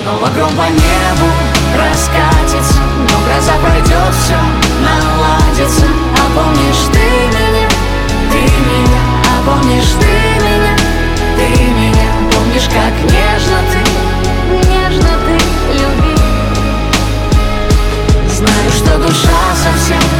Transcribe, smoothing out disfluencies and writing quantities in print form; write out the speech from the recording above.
Снова гром по небу раскатится, но гроза пройдет, все наладится. А помнишь ты меня, а помнишь ты меня, помнишь, как нежно ты любил. Знаю, что душа совсем